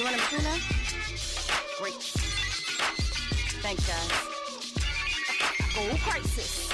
running through now? Great. Thanks, guys. Gold crisis.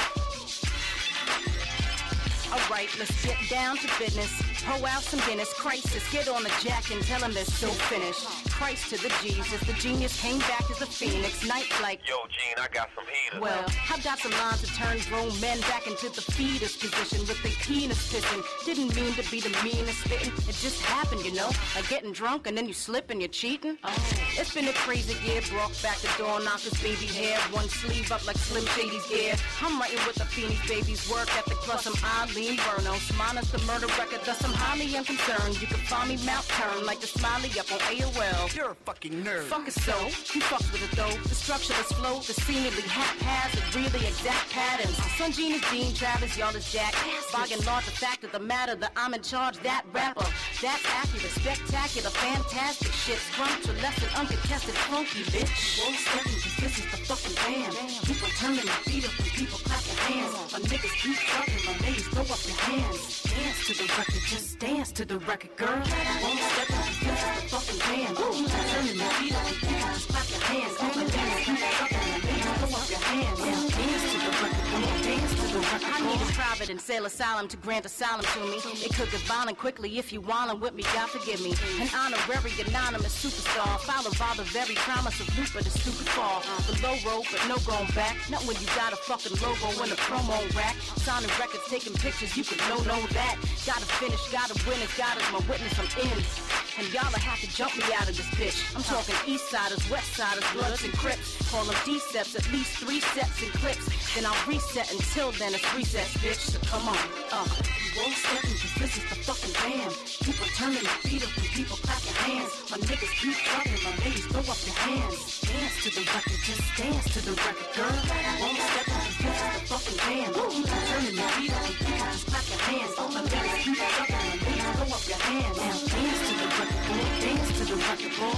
Alright, let's get down to business. Pour out some Guinness. Crisis, get on the jack and tell them they're still finished. Christ to the Jesus, the genius came back as a phoenix. Night like, yo, Gene, I got some heaters. Well, I've got some lines to turn grown men back into the fetus position with their penis pissing. Didn't mean to be the meanest spitting. It just happened, you know, like getting drunk and then you slip and you're cheating. It's been a crazy year, brought back the door knockers, baby hair, one sleeve up like Slim Shady's gear. I'm writing with the Phoenix babies, work ethic plus some Eileen Burnos. Minus the murder record, thus I'm highly unconcerned. You can find me Mount Turn like the smiley up on AOL. You're a fucking nerd. Fuck it so, who fucks with it though? The structureless flow, the seemingly haphazard, really exact patterns. Son Gene is Dean, Travis, y'all is Jack. Bogging large the fact of the matter that I'm in charge, that rapper. That's accurate, spectacular, fantastic shit. Scrumptious, less than uncontested, funky bitch. Won't step because this is the fucking band. Keep on turning my feet up when people clap their hands. My niggas keep trucking, my ladies throw up their hands. Dance to the record, just dance to the record, girl. Won't step because this is the fucking band. Turning my feet up and people just clap your hands. My ladies keep trucking, my ladies throw up your hands. Dance to the record, come on, dance to the record. I need a private and sail asylum to grant asylum to me. It could get violent quickly if you wildin' with me, God forgive me. An honorary anonymous superstar, followed by the very promise of Looper, the stupid fall. The low road, but no going back. Not when you got a fucking logo in a promo rack. Signing records, taking pictures, you could know that. Gotta finish, gotta win, it's God is my witness, I'm in. And y'all'll have to jump me out of this bitch. I'm talking east siders, west siders, bloods and crips. Call them D-steps, at least 3 sets and clips. Then I'll reset, until then it's resets, bitch. So come on, you won't step in cause this is the fucking band. Keep on turning your feet up when people clap your hands. My niggas keep trucking, my ladies throw up your hands. Dance to the record, just dance to the record, girl. Won't step in cause this is the fucking band. Keep on turning your feet up when people just clap your hands. My niggas keep trucking, my ladies throw up your hands. Now dance to the record, boy, dance to the record, boy.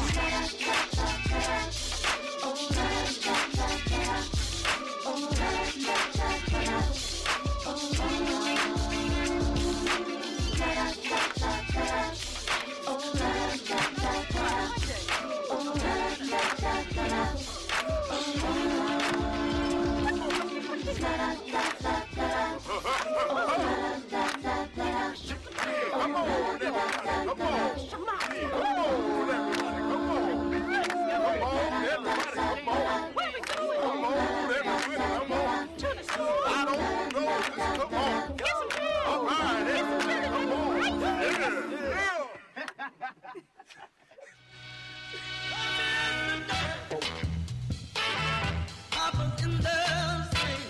Come on, everybody, come on. Come on, everybody, come on. Come on, everybody, come on. Come on, everybody, come on. I don't know this, come on. All right, everybody, come on. Yeah. Papa's in the same.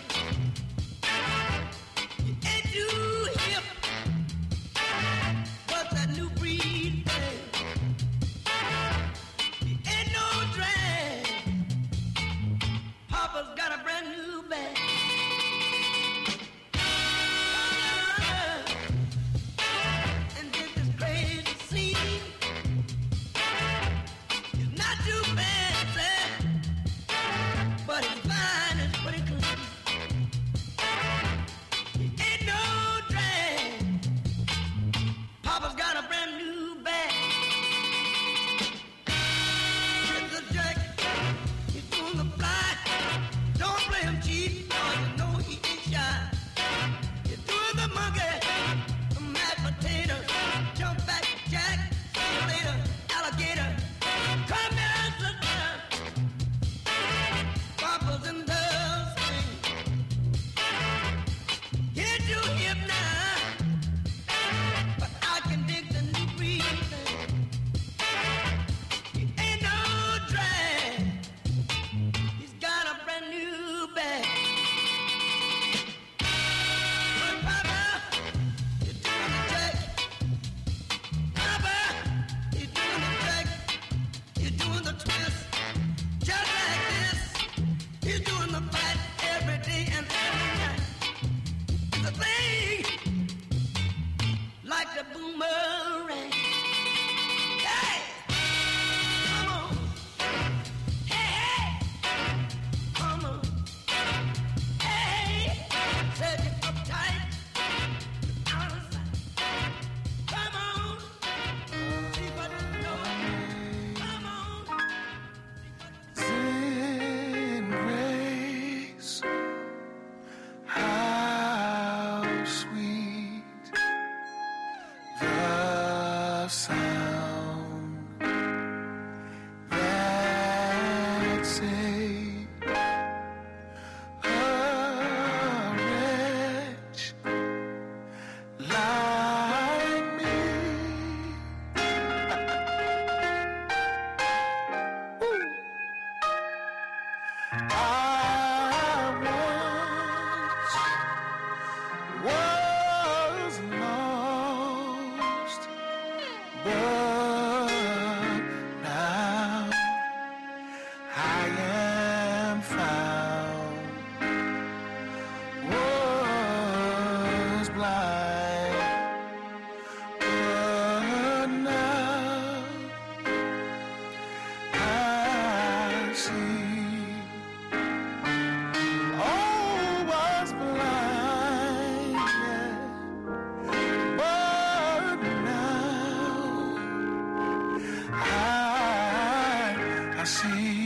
You ain't too hip. What's that new breed thing? You ain't no drag. Papa's got a brand new bag. And this is crazy scene. It's not too fancy, but it's fine, it's pretty clean. You ain't no drag. Papa's got a brand new bag. It's a jacket, it's on the fly. Don't sweet the sound that saved a wretch like me. I was lost, but now I am found. Was blind, but now I see. Was blind, yeah, but now I see.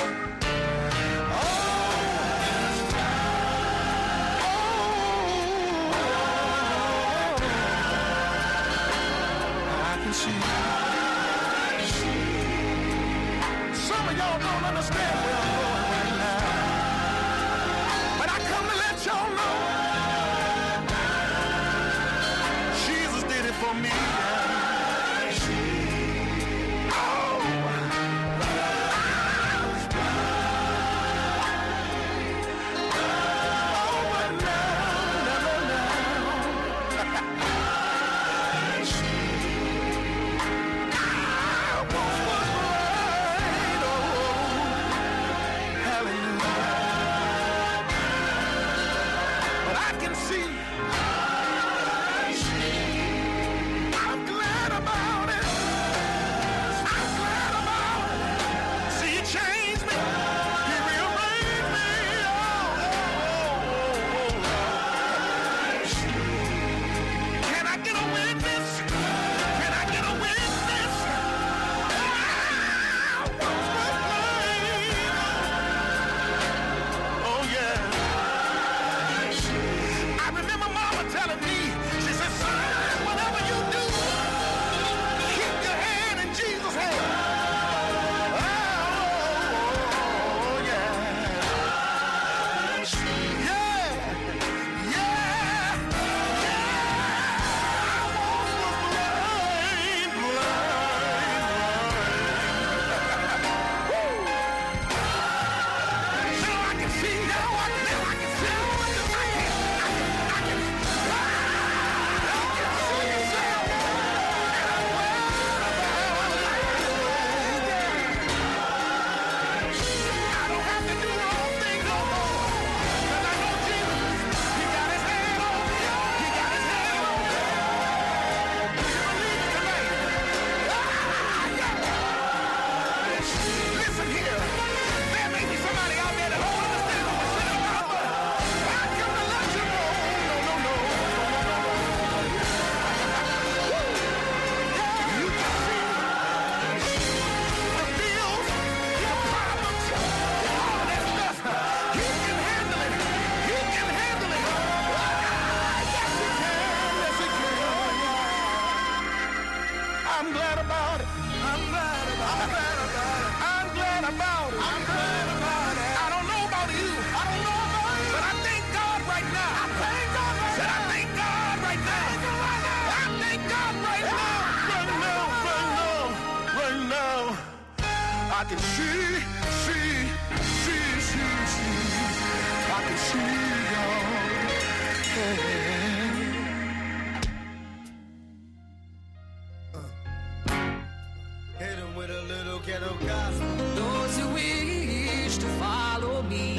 I can see. Some of y'all don't understand where I'm going right now. But I come to let y'all know Jesus did it for me. I'm glad about it. I'm glad about it. I'm glad about it. I'm glad about it. I don't know about you. I don't know about you. But I thank God right now. I thank God right now. I thank God right now. I thank God right now. Right now. I can see. I can see y'all. Hit him with a little ghetto gospel. Those who wish to follow me,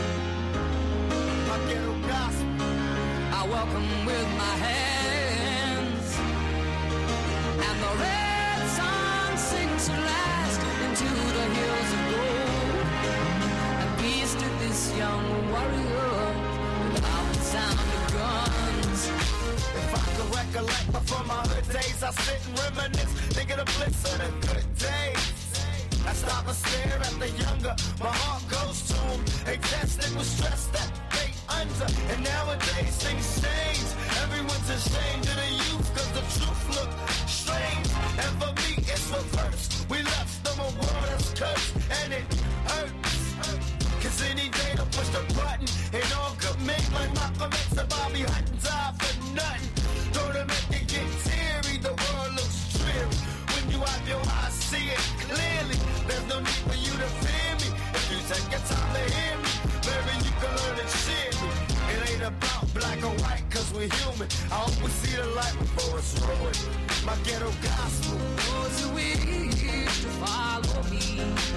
My ghetto gospel. I welcome with my hands. And the red sun sinks at last into the hills of gold. And peace to this young warrior without the sound of guns. If I could recollect before my hood days, I sit and reminisce, thinking of bliss of the good days. I stop and stare at the younger, my heart goes to them. They tested with stress that they under, and nowadays things change. It's a shame to the youth, cause the truth look strange. And for me, it's reverse. We left them a world that's cursed, and it hurts. Cause any day to push the button, and all good men like Malcolm X and Bobby Hutton die for nothing. Don't it make you get teary, the world looks dreary. When you have your eyes, see it clearly. There's no need for you to fear me. If you take your time to hear me, maybe you can learn and share me. It ain't about black or white, cause we're human. I hope we see the light before it's ruined. My ghetto gospel. Those who wish to follow me,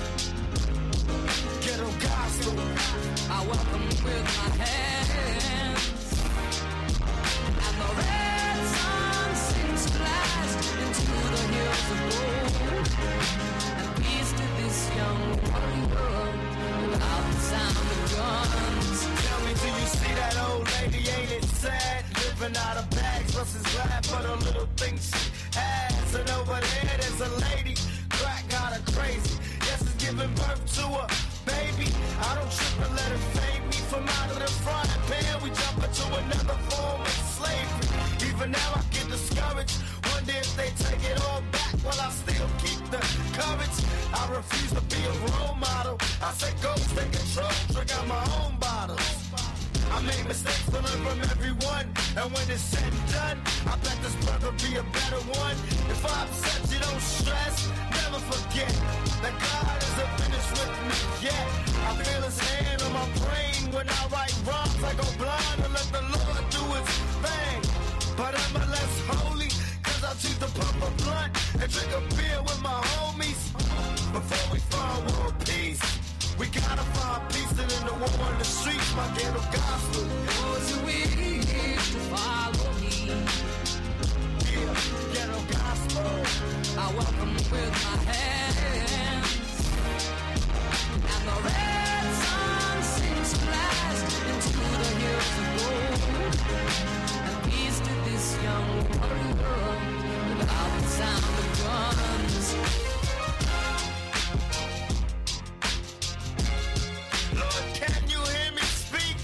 Ghetto gospel. I welcome with my hands. And the red sun sings blast into the hills of gold. And peace to this young warrior without the sound of guns. Tell me, do you see that old lady? Ain't it sad? Living out of bags, versus glad for the little things she has. And over there, there's a lady, crack got her crazy. Yes, it's giving birth to a baby. I don't trip and let it fade me from out of the frying pan. We jump into another form of slavery. Even now I get discouraged. Wonder if they take it all back while I still keep the courage. I refuse to be a role model. I say go take control, drink out my own bottles. I made mistakes to learn from everyone, and when it's said and done, I bet this brother be a better one. If I upset you, don't stress, never forget that God isn't finished with me yet. I feel His hand on my brain when I write rhymes. I go blind and let the Lord do His thing. But I'm a less holy, cause I choose to pump a blunt and drink a beer with my homies. Before we find world peace, we gotta find peace in the war in the streets, my ghetto gospel. Those who wish to follow me, Yeah, ghetto gospel. I welcome with my hands. And the red sun sings blast into the hills of gold. And peace to this young warrior without the sound of guns. Lord, can you hear me speak?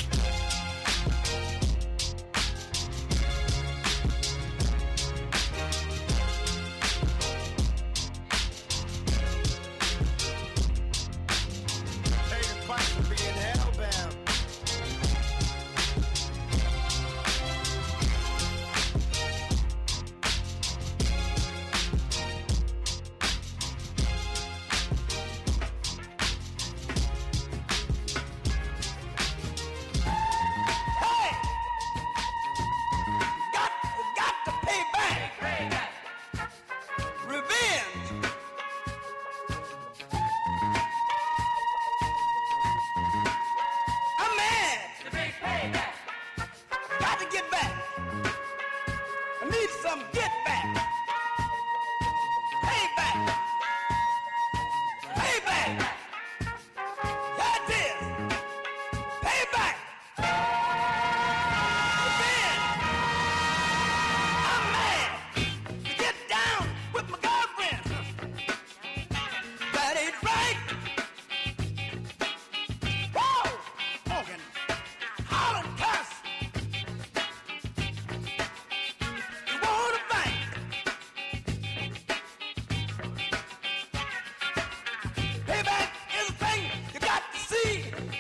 Pay the price for being hellbound. Got to pay back. Revenge. I'm mad. Got to get back. I need some get back. Pay back. Pay back. That is. Pay back. Revenge. I'm mad to get down with my girlfriend. That ain't right. Whoa! Smoking, hollering, cuss. You wanna fight? Payback is a thing you got to see.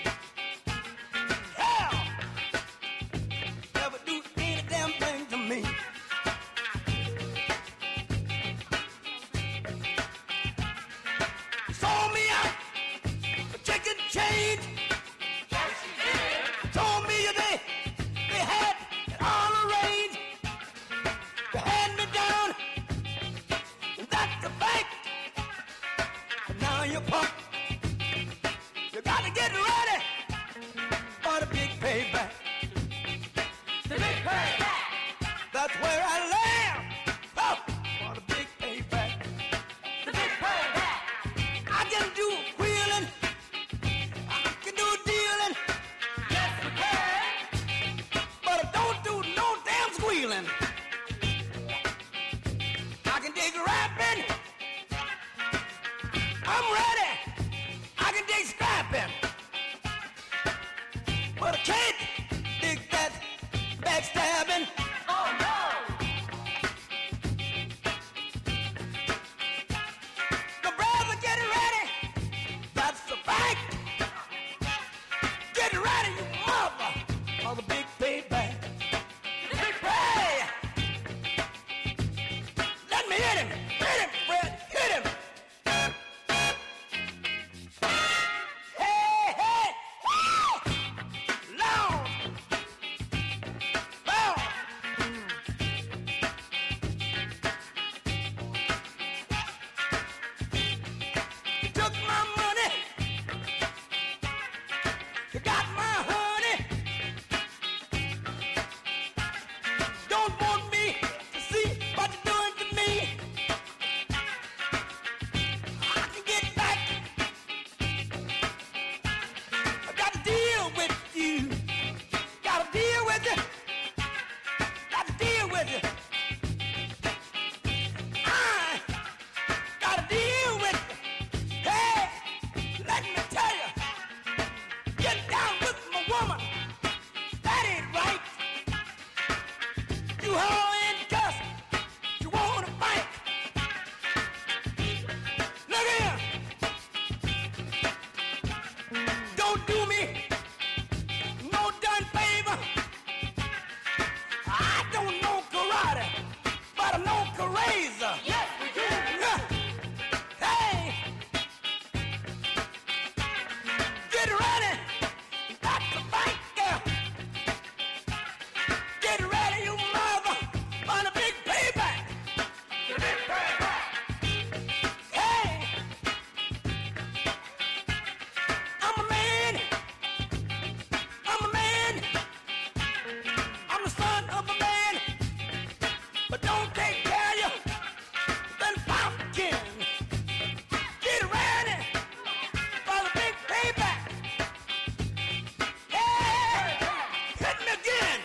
Hell, never do any damn thing to me. Sold me out for chicken change. Told me they had it all arranged. They had me down, and that's a fact. And now you're pumped. You gotta get ready for the big payback. The big payback. That's where I land. Oh, for the big payback. The big payback. I can do wheeling. I can do dealing. Yes, we can. But I don't do no damn squealing. I can dig rapping. I'm ready. I can dig scrapping. But I can't dig that backstabbing. Oh no! ready, you mother, for the big payback. Big pay! Let me hit him, Fred, hit him. Hey, hey, woo! Long, long. You took my money, you got my honey. Don't want me to see what you're doing to me. I can get back. I got to deal with you. Got to deal with you. Got to deal with you. I got to deal with you. Hey, let me tell you. Get down with my woman. That ain't right. You hoe in cuss. You wanna fight. Look here. Don't do me no done favor. I don't know karate, but I know Karaza. Yes, we do. Hey, get ready. Got to fight, girl. Get ready, you mother, on a big payback. The big payback. Hey, I'm a man. I'm a man. I'm the son of a man. But don't take care of you. Then pumpkin. Get ready for the big payback. Hey, hit me again.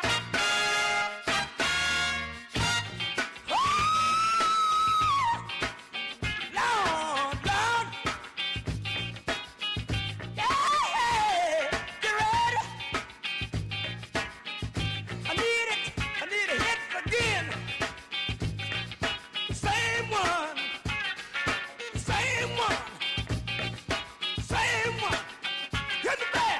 Lord, Lord. Yeah, get ready. I need it. I need a hit again. Same one. Same one. Same one. Hit me back.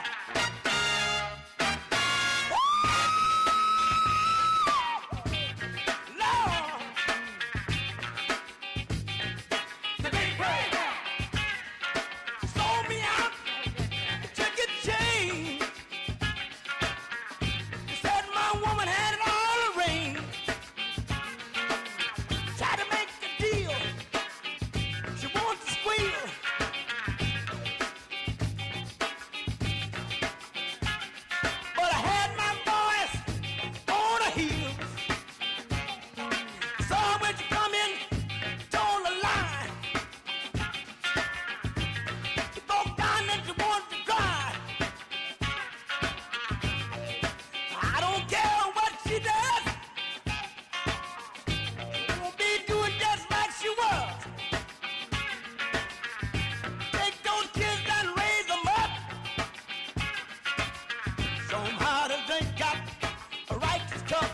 Lord. The big break. Sold me out. Took a chain. Said my woman had it all arranged. Tried to make a deal. She wants to squeal. But I had my boys on the heels. Saw when you come in, told a lie. You broke down and you want to cry. I don't care what she does. Won't be doing just like she was. Take those kids and raise them up. Show 'em how to drink up a righteous cup.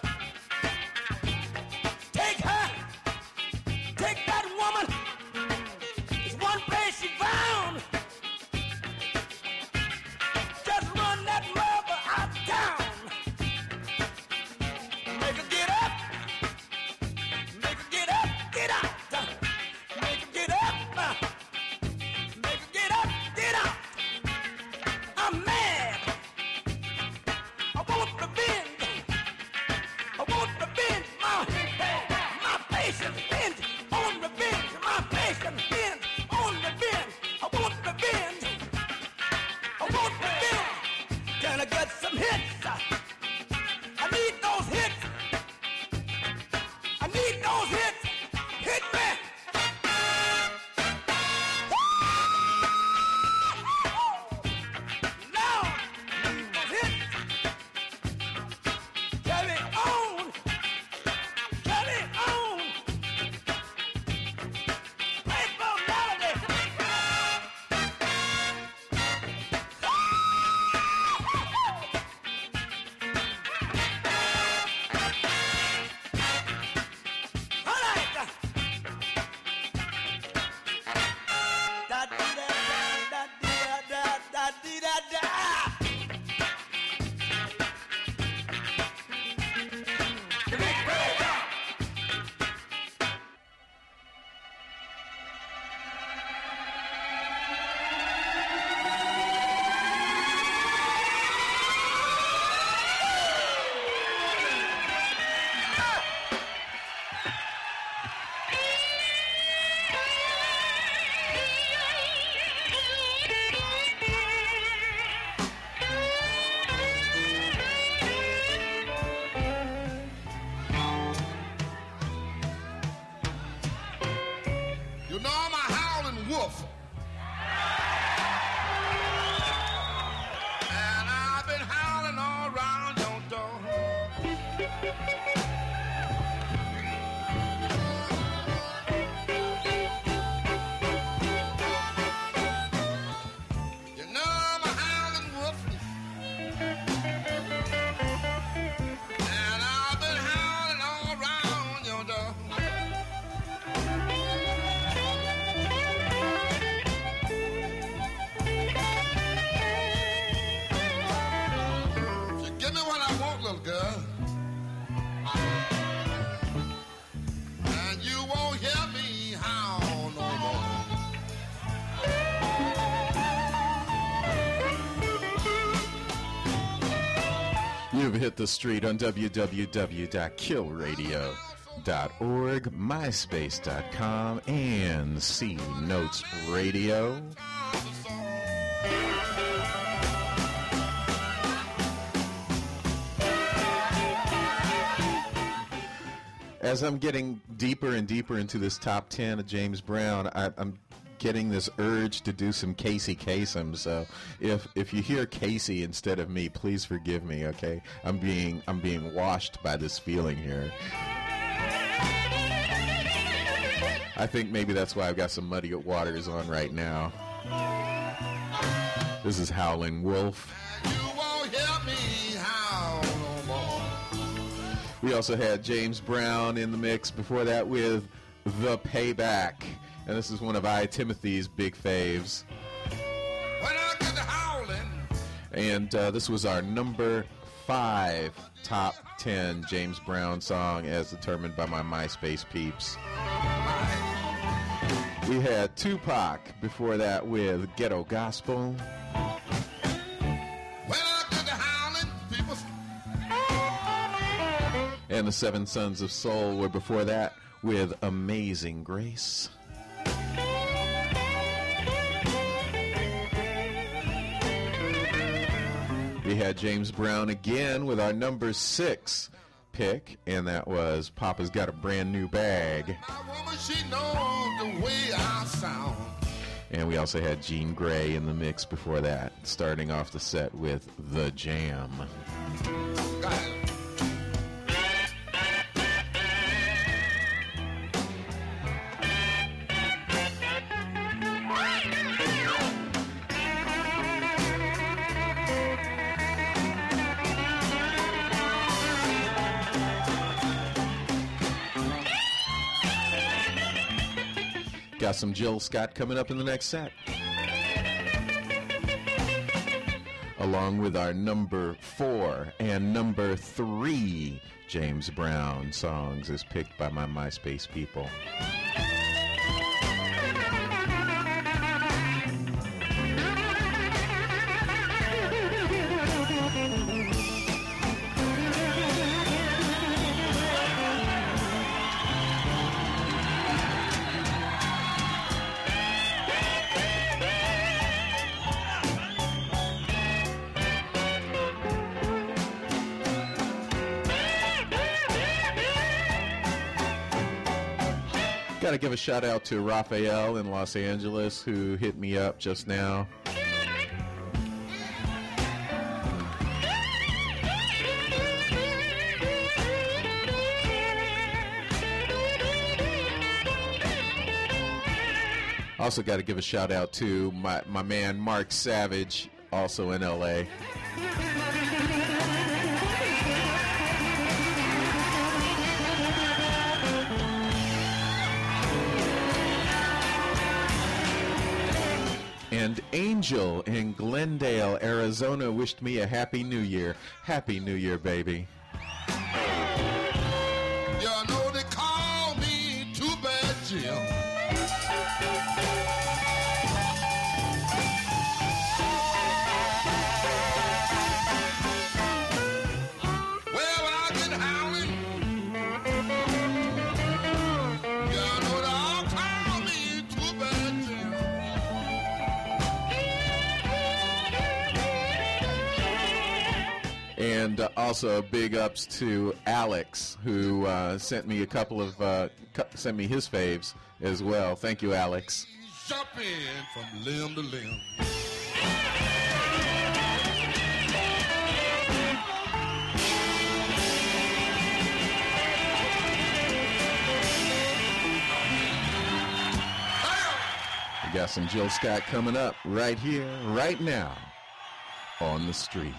Take her, take that woman. It's one place she found. Just run that mother out of town. Make her get up. Make her get up, get out. Make her get up. Make her get up, get out. I'm mad. I wanna You've hit the street on www.killradio.org, myspace.com, and C Notes Radio. As I'm getting deeper and deeper into this top 10 of James Brown, I'm getting this urge to do some Casey Kasem. So if you hear Casey instead of me, please forgive me, okay? I'm being washed by this feeling here. I think maybe that's why I've got some Muddy Waters on right now. This is Howlin' Wolf. You won't hear me howl no more. We also had James Brown in the mix before that with The Payback. And this is one of I. Timothy's big faves. When I get to howling. And this was our number 5 top 10 James Brown song as determined by my MySpace peeps. We had Tupac before that with Ghetto Gospel. When I get to howling, people. And the Seven Sons of Soul were before that with Amazing Grace. We had James Brown again with our number 6 pick, and that was Papa's Got a Brand New Bag. My woman, she knows the way I sound. And we also had Jean Grey in the mix before that, starting off the set with The Jam. Go ahead. Got some Jill Scott coming up in the next set. Along with our number 4 and number 3 James Brown songs as picked by my MySpace people. Got to give a shout out to Raphael in Los Angeles who hit me up just now. Also got to give a shout out to my man Mark Savage, also in LA. And Angel in Glendale, Arizona wished me a Happy New Year. Happy New Year, baby. You know they call me Too Bad Jim. Well, when I get howling, you know they all call me Too Bad Jim. And also big ups to Alex, who sent me a couple of sent me his faves as well. Thank you, Alex. Jumping from limb to limb. We got some Jill Scott coming up right here, right now, on the street.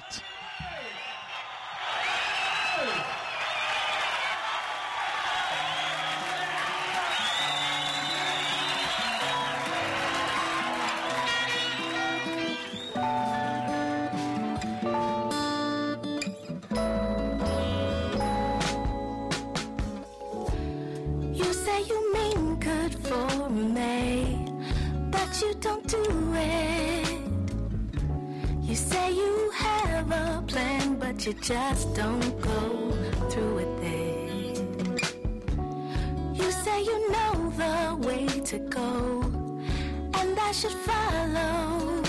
You say you mean good for me, but you don't do it. You say you have a plan, but you just don't go through with it. You say you know the way to go, and I should follow.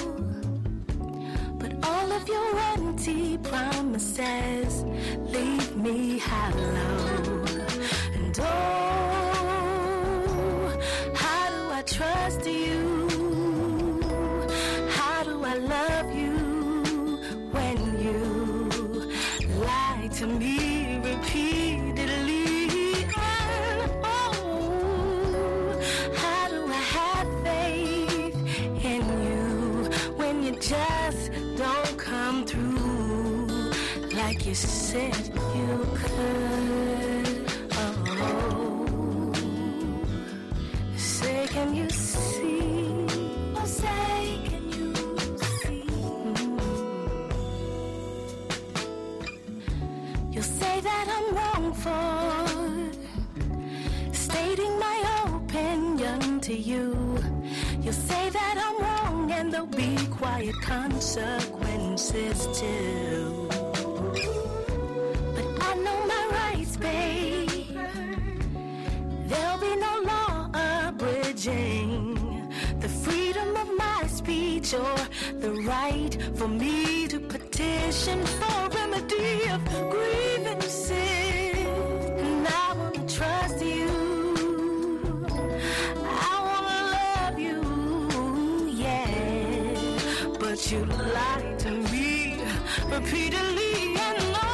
But all of your empty promises leave me hollow. And oh, how do I trust you? How do I love you when you lie to me repeatedly? And oh, how do I have faith in you when you just don't come through like you said you could? Oh, say can you see? Oh, say can you see? You say that I'm wrong for stating my opinion to you. You say that I'm wrong and there'll be quiet consequences too. But I know my rights, babe. There'll be no law abridging the freedom of my speech or the right for me to petition for remedy of grievances. And I wanna trust you. I wanna love you, yeah. But you lie to me repeatedly, and no,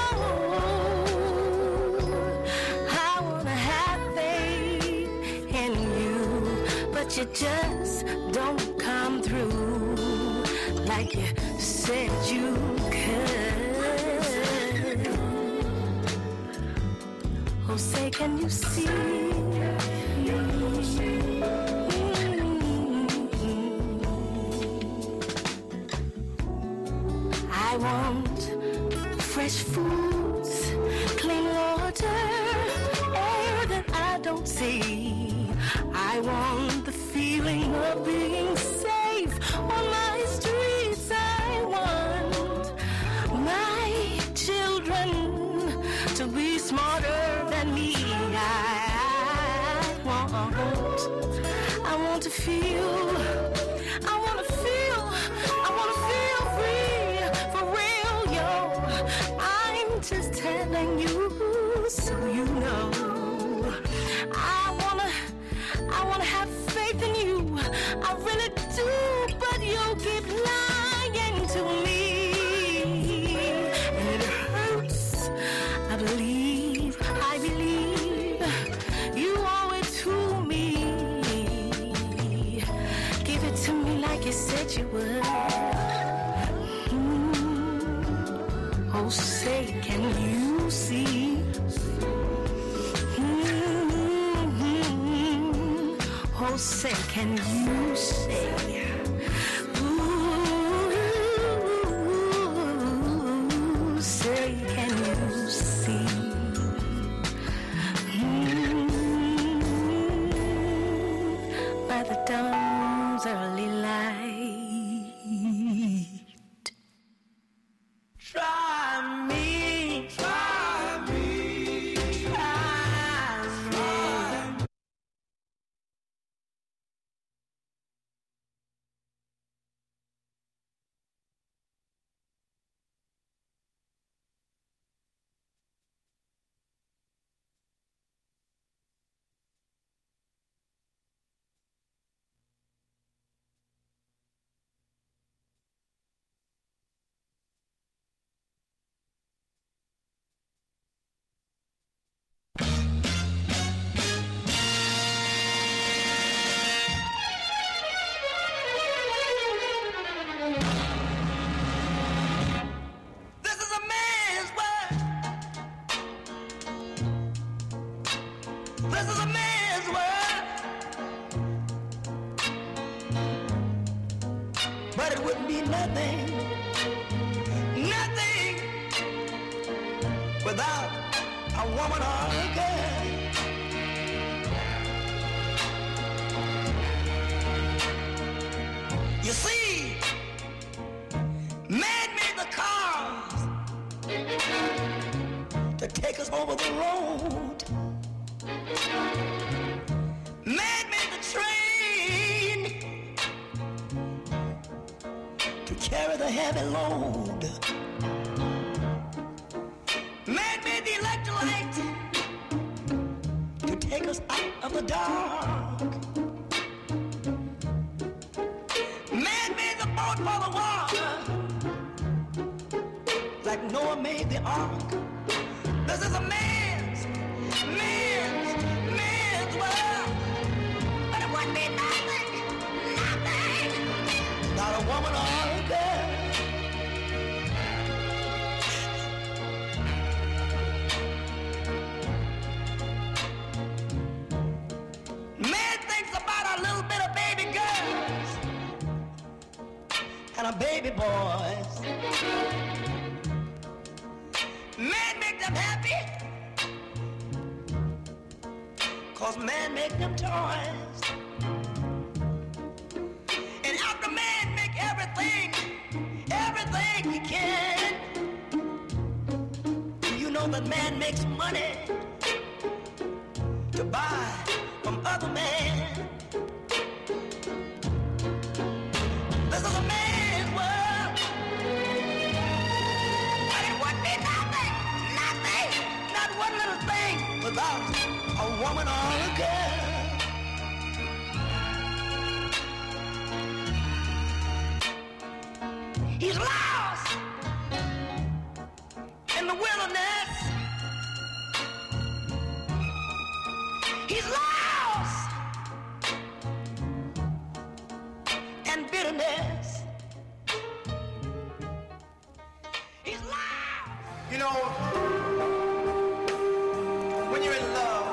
I wanna have faith in you, but you just don't come through like you said you could. Oh, say can you see? I want fresh foods, clean water, air that I don't see. I want the feeling of being safe on my streets. I want my children to be smarter than me. I want to feel free, for real, yo. I'm just telling you so you know. I wanna have faith in you. I really do, but you keep lying to me, and it hurts. I believe you owe it to me. Give it to me like you said you would. Oh, say can you see? Oh, say can you say? Ooh, say can you see? By the dawn's early light, try me, try me, try me. This is a man's world, but it wouldn't be nothing, nothing without a woman or a girl. You see, man made the cars take us over the road. Man made the train to carry the heavy load. Man made the electric light to take us out of the dark. Man made the boat for the water, like Noah made the ark. This is a man's world. But it wouldn't be nothing. Not a woman or a girl. Man thinks about a little bit of baby girls and a baby boys. Man make them happy, 'cause man make them toys. And after man make everything he can, you know that man makes money to buy from other men. This is a man's world. But it would be nothing, not one little thing without a woman or a girl. He's lost in the wilderness. He's lost in bitterness. He's lost. You know, when you're in love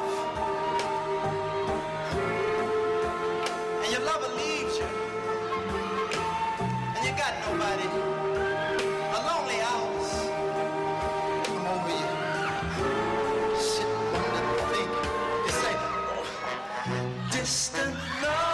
and your lover leaves you and you got nobody, a lonely house come over you. Sit wonder, think, you say, oh, distant love.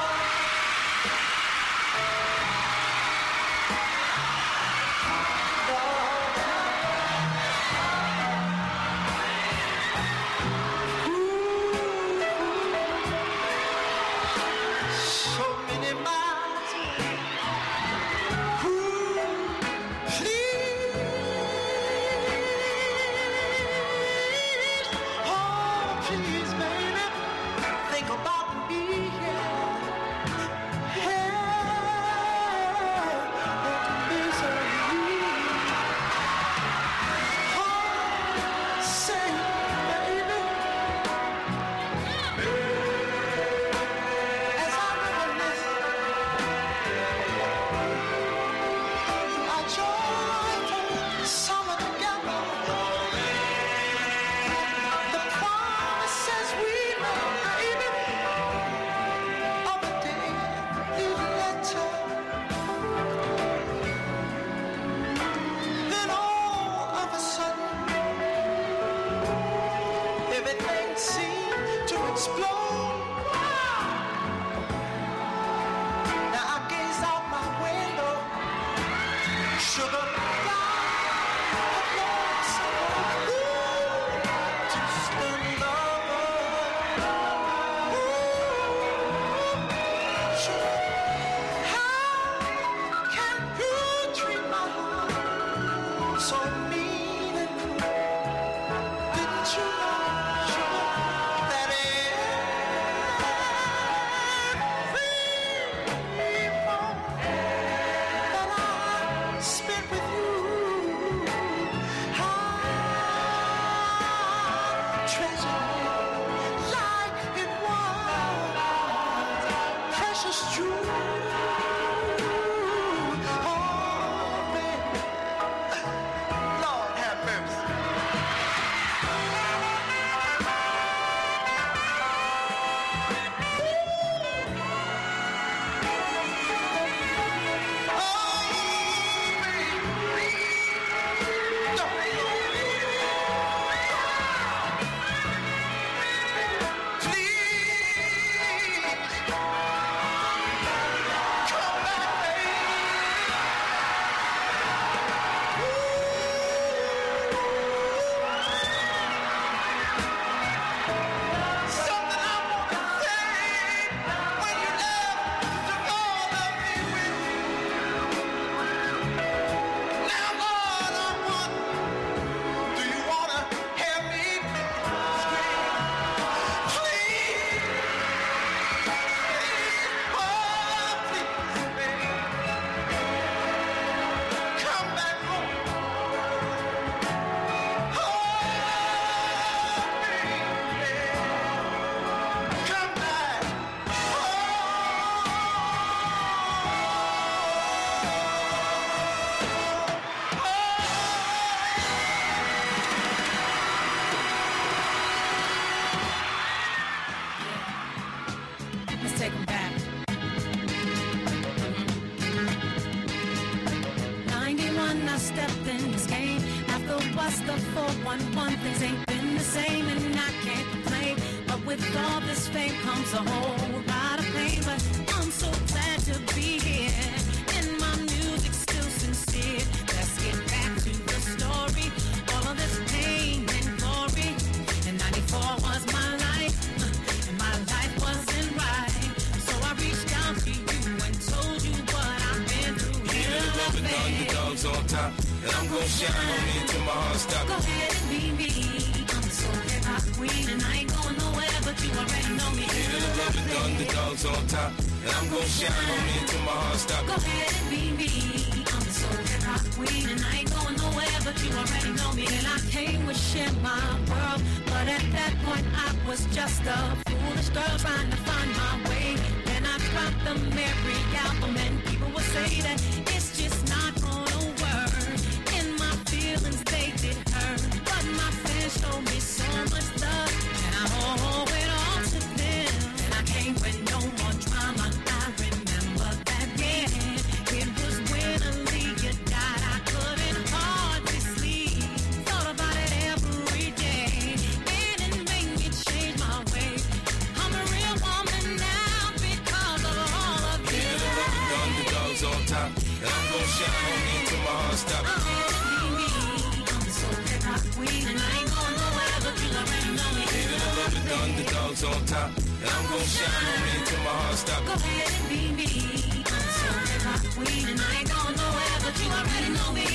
the 411, things ain't been the same and I can't complain. But with all this fame comes a whole lot of pain. But I'm so glad to be here, and my music's still sincere. Let's get back to the story, all of this pain and glory. And 94 was my life, and my life wasn't right. So I reached out to you and told you what I've been through. Yeah, the love and underdogs on top, and I'm gonna shine on me until my heart stops. Go ahead and be me. I'm the soul hip hop queen, and I ain't going nowhere, but you already know me. Yeah, the love and underdogs on top, and I'm gonna shine on me until my heart stops. Go ahead and be me. I'm the soul hip hop queen, and I ain't going nowhere, but you already know me. And I came to share my world, but at that point I was just a foolish girl trying to find my way. Then I dropped the Mary album, and people would say that it's just not gonna work. And my feelings, they did hurt, but my fans showed me so much love, and I owe it all to them. And I came with no more drama. I remember that, yeah. It was when Aaliyah died. I couldn't hardly sleep. Thought about it every day, and it made me change my way. I'm a real woman now because of all of you. Yeah, the love and underdogs on top, and I'm gonna shine on me until my heart stops. I'm the soul hip hop queen, and I ain't going nowhere, but you already know me. Yeah, the love and underdogs on top, and I'm gonna shine on me until my heart stops. Go ahead and be me. I'm the soul hip hop queen, and I ain't going nowhere, but you already know me.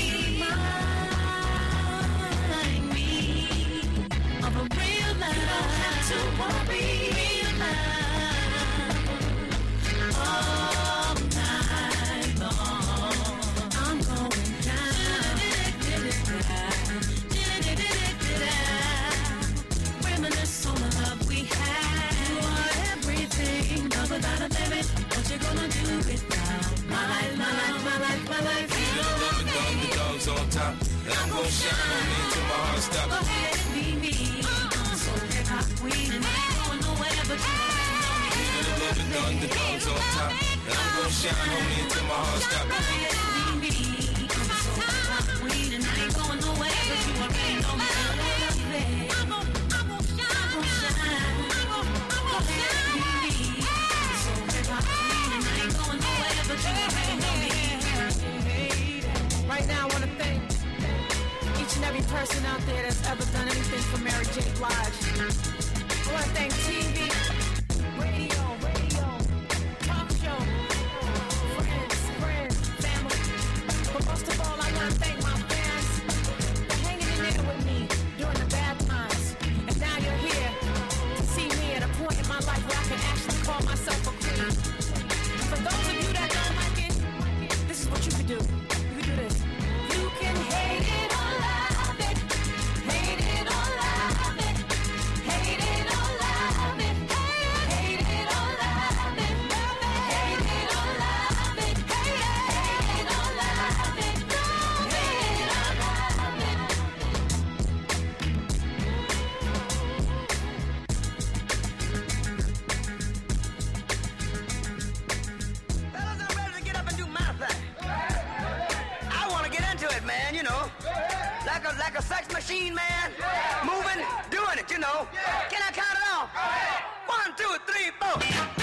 Remind me of a real love. You don't have to worry. Real love. All night long, I'm going down. Reminisce on the love we had. You are everything, love without a limit. What you gonna do without my life, my life, my life, my life? Yeah, the love and underdogs on top, and I'm gonna shine on me until my heart Go stops. ahead and be me. I'm a soul hip hop queen, and I ain't going nowhere, but you already know me. Yeah, the love and underdogs on top, and I'm gonna shine on me until my heart Go stops. ahead and be me. I'm a soul hip hop queen, and I ain't going nowhere, but you already know me. I'm gonna shine. Go ahead and be me. I'm a soul hip hop queen, and I ain't going nowhere, but you already know me. Right now, I want to thank each and every person out there that's ever done anything for Mary J. Blige. I want to thank TV, radio, talk show, friends, family. But most of all, I want to thank my fans for hanging in there with me during the bad times. And now you're here to see me at a point in my life where I can actually call myself a queen. And for those of you that don't like it, this is what you can do. You can do this. You can hate it or love it. Hate it or love it. Hate it or love it. Hate it or love it. Hate it or love it. Hate it or love it. Hate it or love Fellas, I'm ready to get up and do my thing. I want to get into it, man, you know. Like a sex machine, man. Moving, doing it, you know. Can I count it off? 1, 2, 3, 4.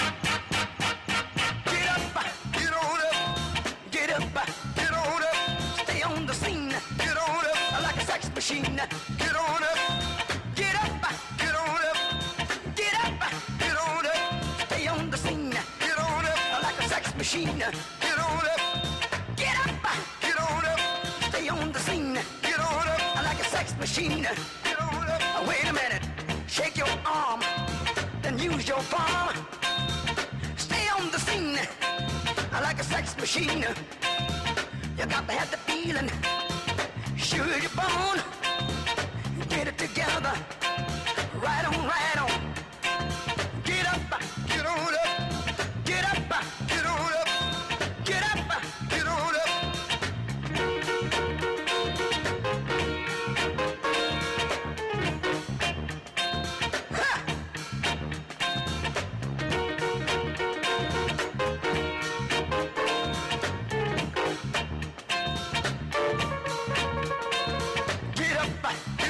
Get up, get on up. Get up, get on up. Stay on the scene. Get on up. Like a sex machine. Get on up. Get up, get on up. Get up, get on up. Stay on the scene. Get on up. Like a sex machine. Get on up. Get up, get on up. Stay on the scene. Get on up. Like a sex machine. Get on up. Wait a minute. Shake your arm. Then use your palm. Stay on the scene. Like a sex machine. You got to have the feeling. Sure you're born. Get it together. Right on, right on. Get up, get on up. Get up, get on up. Get up, get on up. Ha! Get up,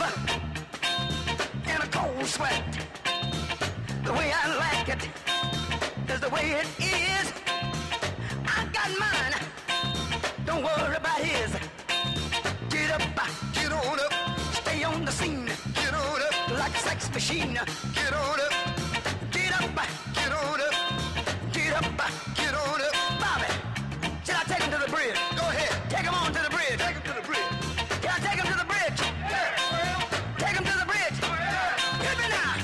in a cold sweat. The way I like it is the way it is. I got mine, don't worry about his. Get up, get on up, stay on the scene. Get on up, like a sex machine. Get on up, get up, get on up, get up, get on up. Bobby, should I take him to the bridge? Go ahead, take him on to the bridge. Take him to the bridge. Can I take him to the bridge? Yeah. Take him to the bridge. Yeah. Hit me now.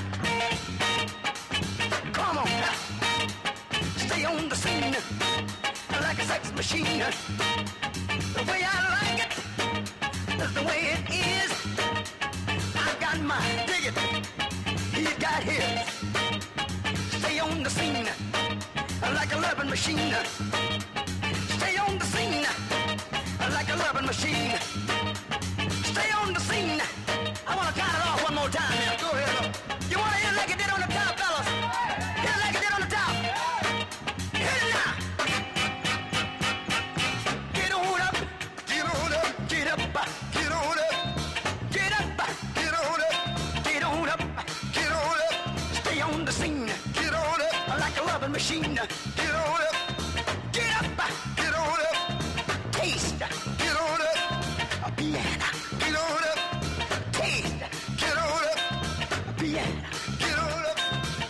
Come on now. Stay on the scene like a sex machine. The way I like it is the way it is. I got mine, dig it. He's got his. Stay on the scene like a loving machine. Stay on the scene like a loving machine. Stay on the scene. I want to count it off one more time now. Go ahead. You want to hit it like it did on the top, fellas? Hit it like it did on the top. Hit it now. Get on up. Get on up. Get up. Get on up. Get up. Get on up. Get on up. Get on up. Stay on the scene. Get on up. Like a loving machine. Get on up. Get up. Get on up. Taste. Get on up. A piano. Get on up. Taste. Get on up. A piano. Get on up.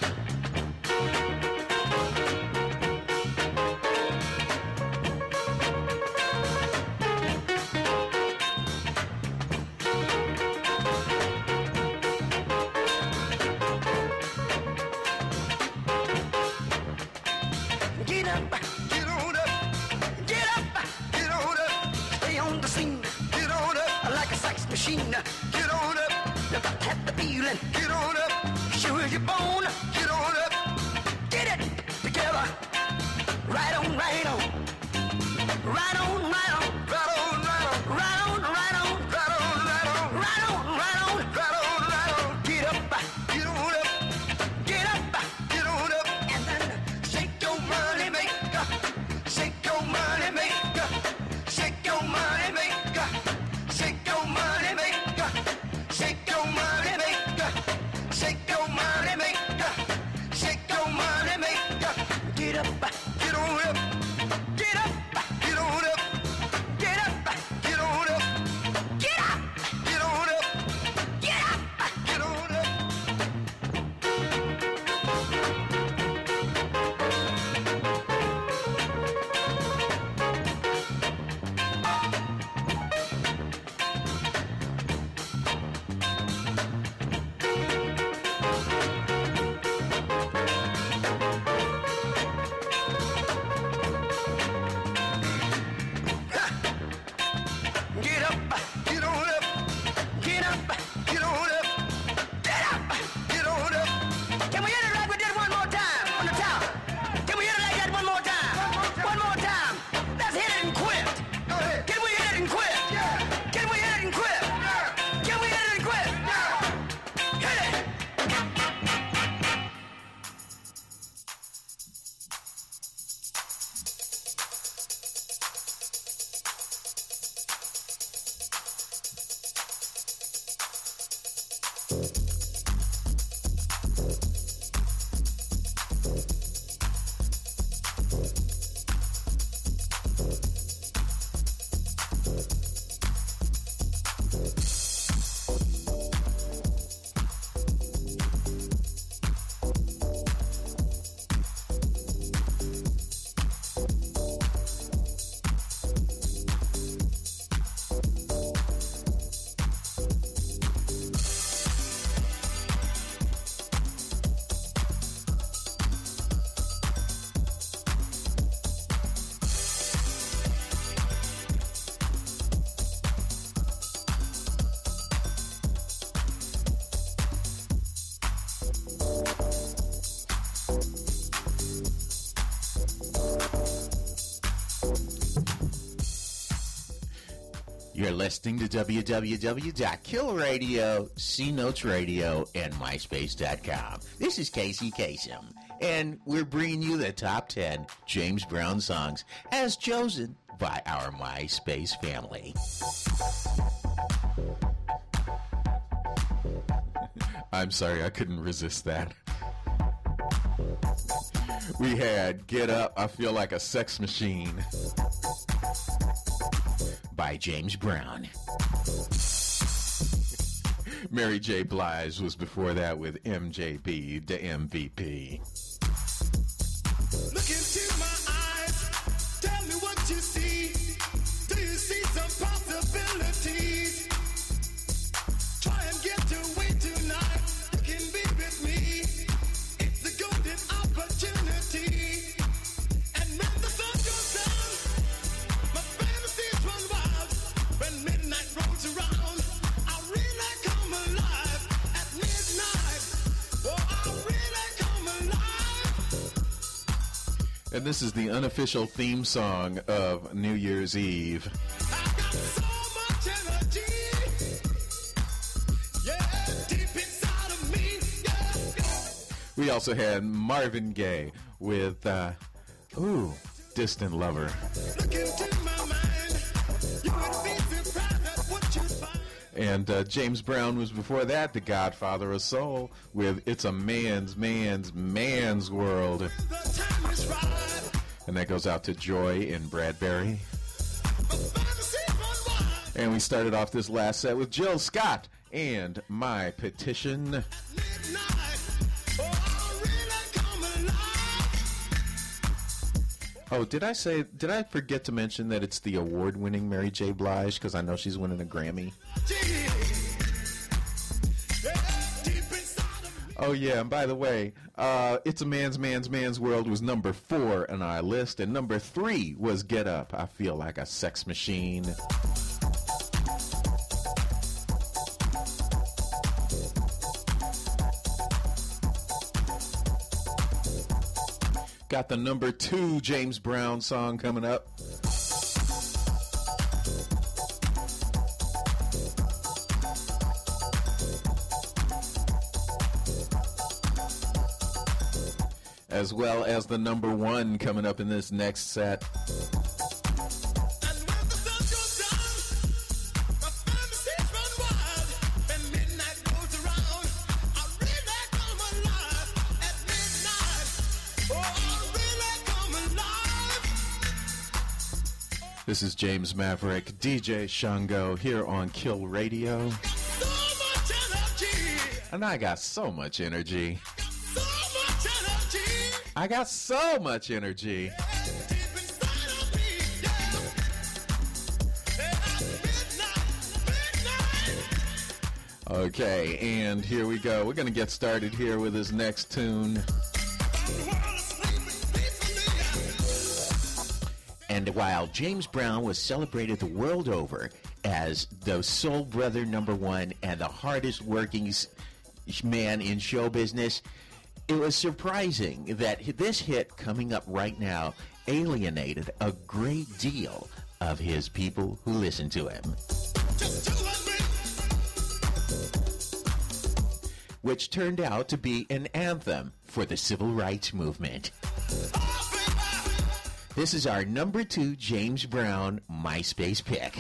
Get up, get on up, get up, get on up. Stay on the scene, get on up like a sex machine. Get on up, you got to have the feeling. Get on up, sure as you're born. Get on up, get it together. Right on, right on, right on, right on, right on, right on, right on, right on, right on, right on, right on, right on, right on, right on. Get up, get on up, get up, get on up, and then shake your money maker, shake your money maker, shake your money maker, shake your money maker, shake your money maker, shake your money maker, shake your money maker. Get up, get on up, get up, get on up, get up, get on up, get up, get on up, get up, get on up. Get up, get on up, get up, get on up, get up, get on up. Can we hit it like we did one more time on the top? Can we hit it like that one more time? One more time. Let's hit it and quit. Go ahead. Can we hit it and quit? Yeah. Can we hit it and quit? Yeah. Can we hit it and quit? Yeah. Hit it. You're listening to www.Kill Radio, C Notes Radio, and MySpace.com. This is Casey Kasem, and we're bringing you the top 10 James Brown songs as chosen by our MySpace family. I'm sorry, I couldn't resist that. We had Get Up, I Feel Like a Sex Machine by James Brown. Mary J. Blige was before that with MJB, the MVP. Look into my eyes, tell me what you see. Do you see some possibilities? Try and get away tonight. You can be with me. It's a golden opportunity. And when the sun goes down, my fantasies run wild. When midnight rolls around, I really come alive at midnight. Oh, I really come alive. And this is the unofficial theme song of New Year's Eve. I got so much energy. Yeah, deep inside of me. Yeah. We also had Marvin Gaye with, Distant Lover. Look into my mind. You would be surprised at what you find. And James Brown was before that, the godfather of soul, with It's a Man's World. The time is right. And that goes out to Joy in Bradbury. My fantasies run wild. And we started off this last set with Jill Scott and My Petition. Midnight. Oh, I really come alive. Oh, did I forget to mention that it's the award-winning Mary J. Blige? Because I know she's winning a Grammy. Oh, yeah, and by the way, It's a Man's World was number 4 on our list, and number 3 was Get Up, I Feel Like a Sex Machine. Got the number 2 James Brown song coming up. As well as the number 1 coming up in this next set. And when the sun goes down, my fantasies run wild. When midnight goes around, I really come alive at midnight. Oh, I really come alive. This is James Maverick, DJ Shango, here on Kill Radio. So much energy. And I got so much energy. So much energy. I got so much energy. Deep inside of me, yeah. At midnight. Okay, and here we go. We're going to get started here with this next tune. And while James Brown was celebrated the world over as the soul brother #1 and the hardest working man in show business, it was surprising that this hit coming up right now alienated a great deal of his people who listened to him. Which turned out to be an anthem for the civil rights movement. This is our number 2 James Brown MySpace pick.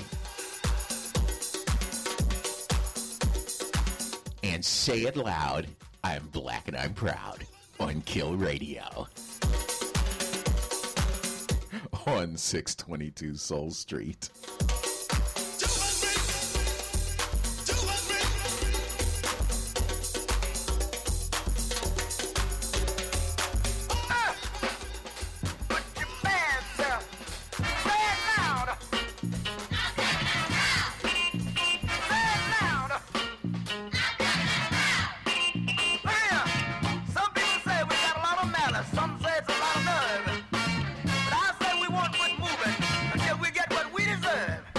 And say it loud, I'm black and I'm proud on Kill Radio. On 622 Soul Street. Some say it's a lot of nerve, but I say we won't quit moving until we get what we deserve.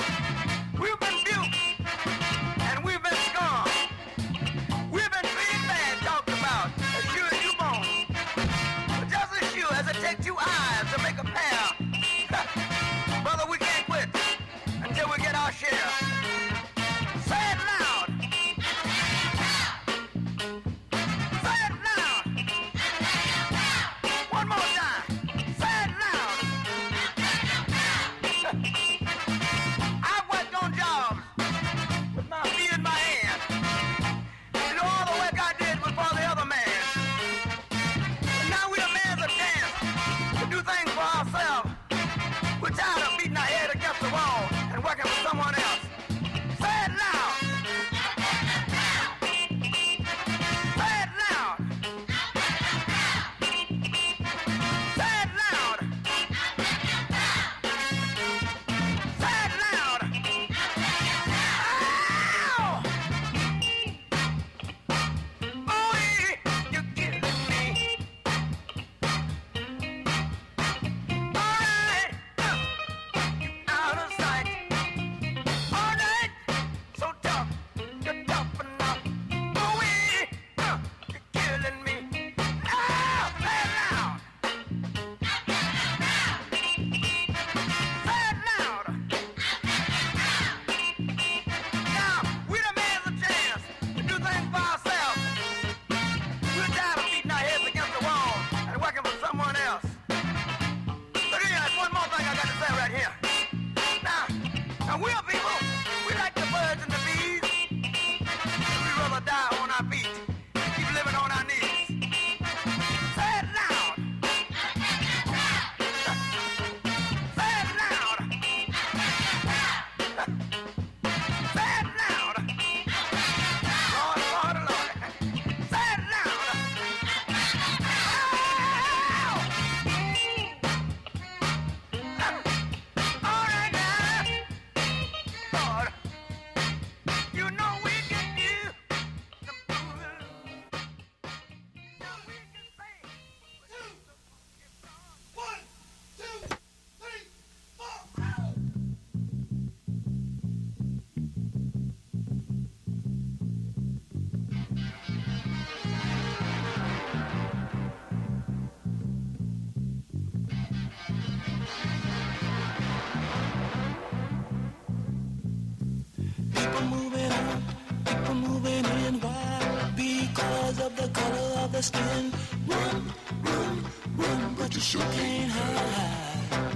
People moving out, people moving in. Why? Because of the color of the skin. Run, run, run, but you sure can't hide.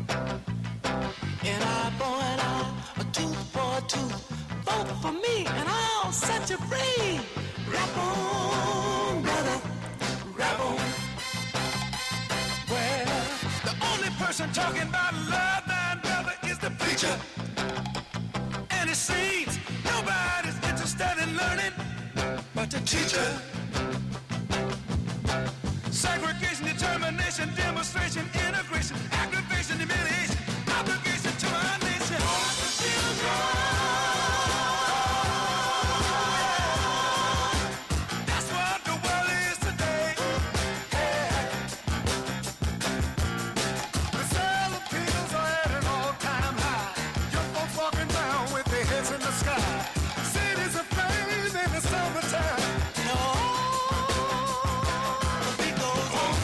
An eye for an eye, a tooth for a tooth. Vote for me and I'll set you free. Rap on, brother, rap on. Well, the only person talking about love, man, brother, is the preacher. And it seems nobody's interested in learning but the teacher. Segregation, determination, demonstration, integration, aggravation, humiliation, obligation to our nation. That's what the world is today. The sale of pills are at an all-time high. Young folks walking down with their heads in the sky. Cities of fame in the summertime. No, the beat goes on.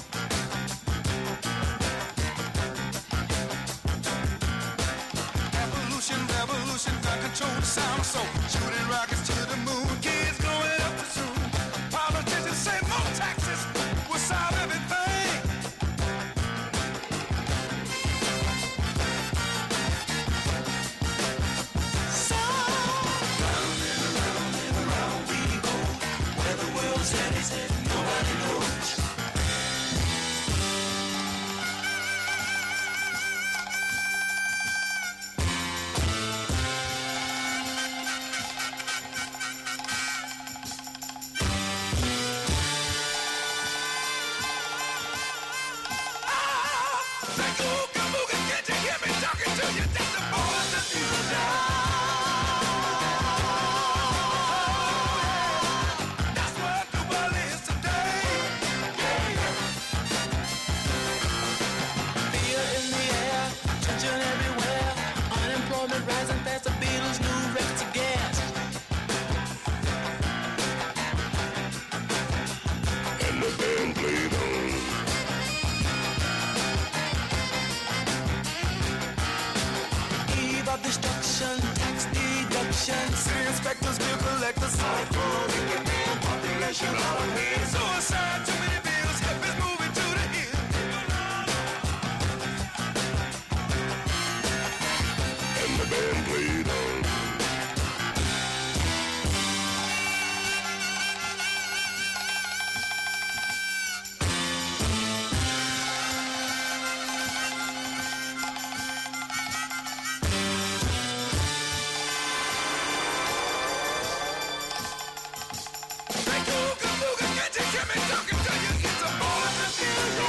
Evolution, revolution, gun control the sound of soul. Shooting rockets to the moon, kids growing up too soon. Politicians say more taxes will solve everything. So round and around we go. Where the world's headed, nobody knows. Can't you hear me talking to you? That's the voice of future. That's what the world is today. Fear in the air, tension everywhere. Unemployment rising fast, the Beatles' new records of gas. And the band played on. Eve of destruction, tax deduction. City inspectors, bill collectors, cyclone, population on here. Suicide, too many bills, hippies moving to the hill. And the band played on. Can't you hear me talking to you? It's a voice of future.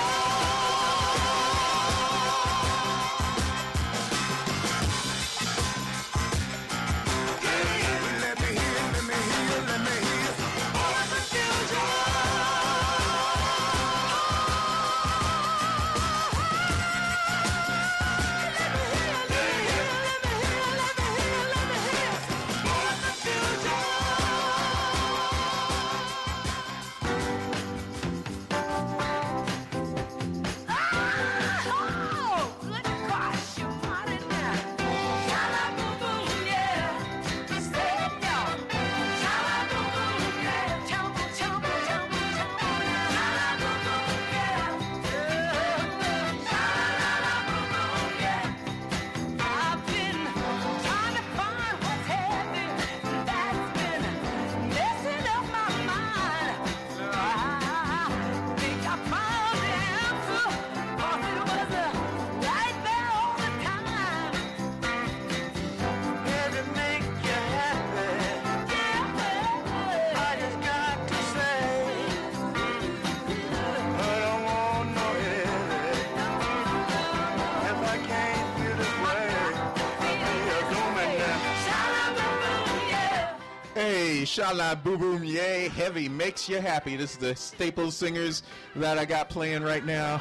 Let me hear, let me hear, let me hear. Voice of future. Hey, Shala Boo Boom Yay, heavy makes you happy. This is the Staple Singers that I got playing right now.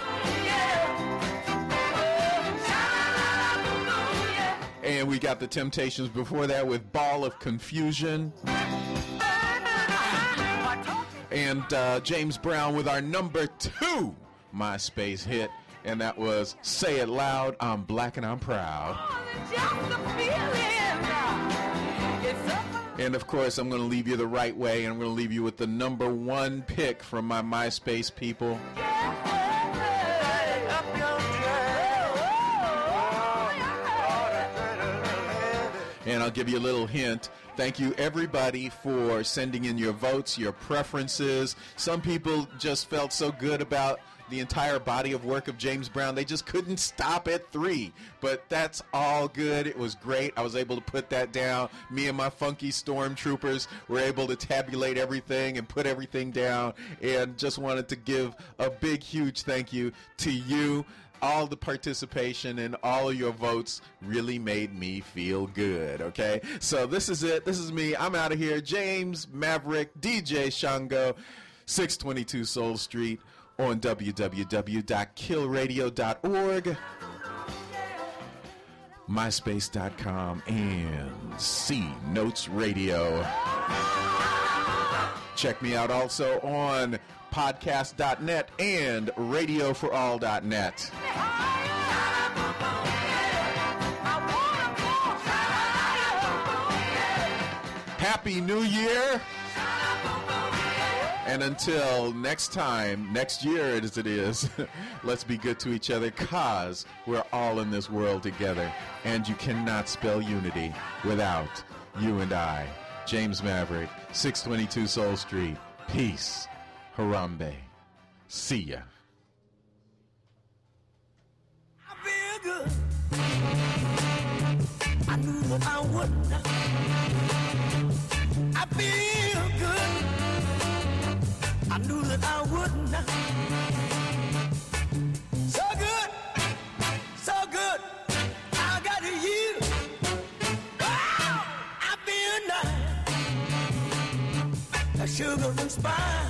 And we got the Temptations before that with Ball of Confusion. And James Brown with our number 2 MySpace hit. And that was Say It Loud, I'm Black and I'm Proud. Just a feeling. It And of course, I'm going to leave you the right way, and I'm going to leave you with the number one pick from my MySpace people. And I'll give you a little hint. Thank you, everybody, for sending in your votes, your preferences. Some people just felt so good about the entire body of work of James Brown. They just couldn't stop at 3. But that's all good. It was great. I was able to put that down. Me and my funky stormtroopers were able to tabulate everything and put everything down. And just wanted to give a big, huge thank you to you. All the participation and all of your votes really made me feel good, okay? So this is it. This is me. I'm out of here. James Maverick, DJ Shango, 622 Soul Street on www.killradio.org, myspace.com, and C Notes Radio. Check me out also on podcast.net and radioforall.net. Happy New Year! And until next time, next year as it is, let's be good to each other, cause we're all in this world together, and you cannot spell unity without you and I. James Maverick, 622 Soul Street. Peace. Harambe. See ya. I feel good. I knew that I wouldn't. I feel good. I knew that I wouldn't. So good. So good. I got you. Wow. I feel nice. A sugar and spice.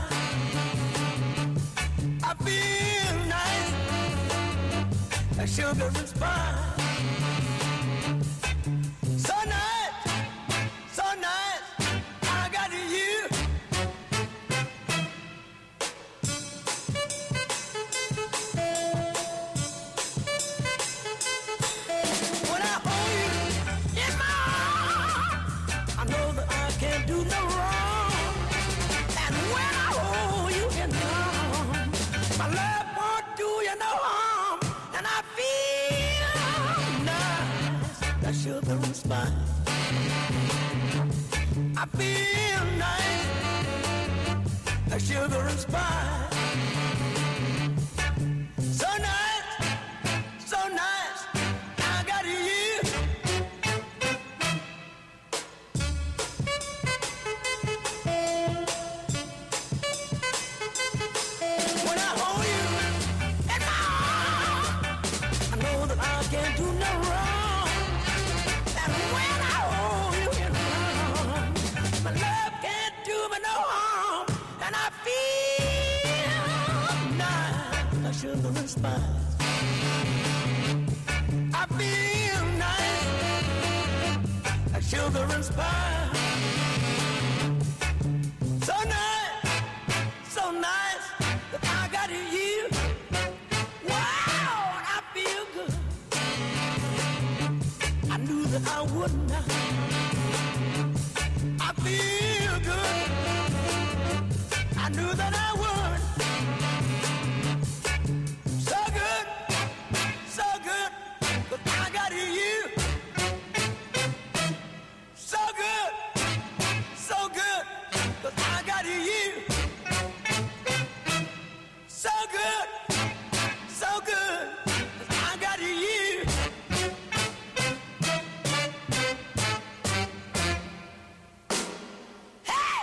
I feel nice, like sugar and spice. So nice, I got you. When I hold you in my arms, I know that I can't do no wrong. And when I hold you in my arms, my love won't do you no harm, and I feel nice, like sugar and spice. I feel nice, like sugar and spice. So nice, I got you. When I hold you in my arms, I know that I can't do no wrong. And when I hold you in my arms, my love can't do me no harm. And I feel nice, like sugar and spice. I feel nice, like sugar and spice. So nice that I got you. Wow, I feel good. I knew that I wouldn't. I feel good. I knew that I would. So good, that I got you. So good, that I got you. So good, I got you. Hey!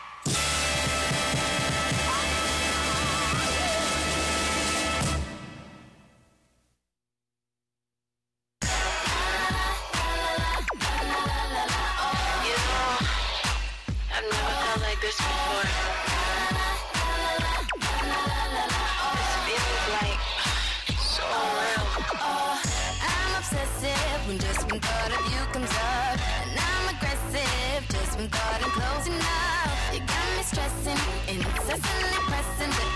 I've never felt like this before. This feels like so real. I'm obsessive when just when thought of you comes up. And I'm aggressive just when thought I'm close enough. You got me stressing, incessantly pressing, but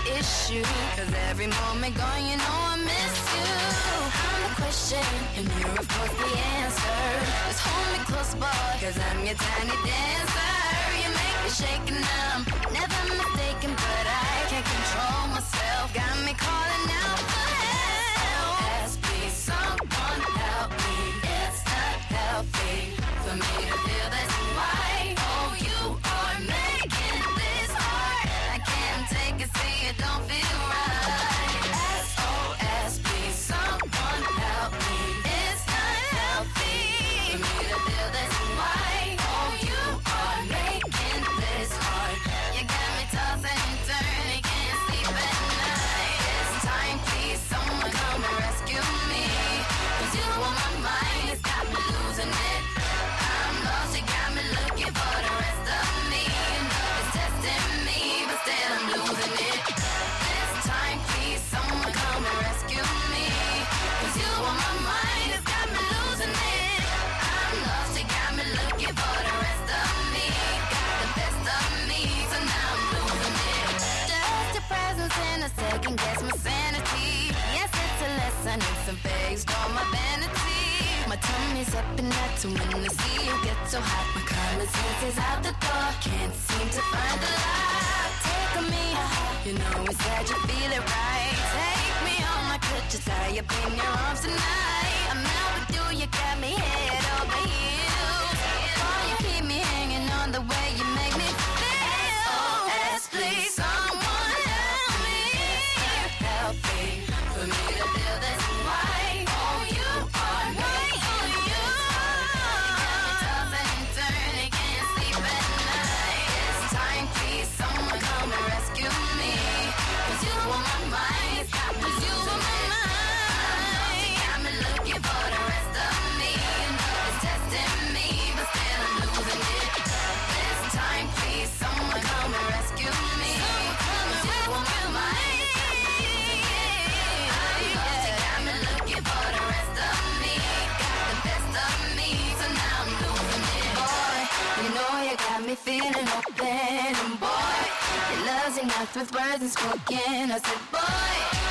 issue. Cause every moment gone, you know I miss you. I'm the question, and you're of course the answer. Just hold me close, boy, cause I'm your tiny dancer. You make me shake and I'm never mistaken, but I can't control myself. Got me calling out for help. SOS, please someone help me. It's not healthy for me to feel this way. Oh, you are making this hard. I can't take it, see it don't feel right. SOS, please someone help me. It's not healthy for me to feel this way. Oh, you are making this hard. You got me tossing and turning, can't sleep at night. It's time, please someone come and rescue me. Cause you on my mind, it's got me losing it. I'm lost, you got me looking for the rest of me. And love is testing me, but still I'm losing it. This time, please someone come and rescue me. Cause you on my mind, it's got me losing it. I'm lost, you got me looking for the rest of me. Got the best of me, so now I'm losing it. Just your presence in a second, guess my sanity. Yes, it's a lesson, it's some phase for my vanity. My tummy's up and that's when I see you get so hot. My common sense is out the door, can't seem to find the light. Take on me, you know we said you feel it right. Take me home, I could just tie up in your arms tonight. I'm out with you, you got me head over heels. Boy, you keep me hanging on the way you make me feel. SOS, please someone help me. It's not healthy for me to feel this way. Oh, you are making you. Got me tossing and turning, can't sleep at night. It's time, please someone come and rescue me. Cause you on my mind, it's got me losing it. You got me looking for the rest of me. And love is testing me, but still I'm losing it. This time, please someone come and rescue me. Cause you on my mind, it's got me losing it. I'm lost, you got me looking for the rest of me. Got the best of me, so now I'm losing it. Boy, you know you got me feeling open. And boy, your love's enough with words unspoken. I said, boy,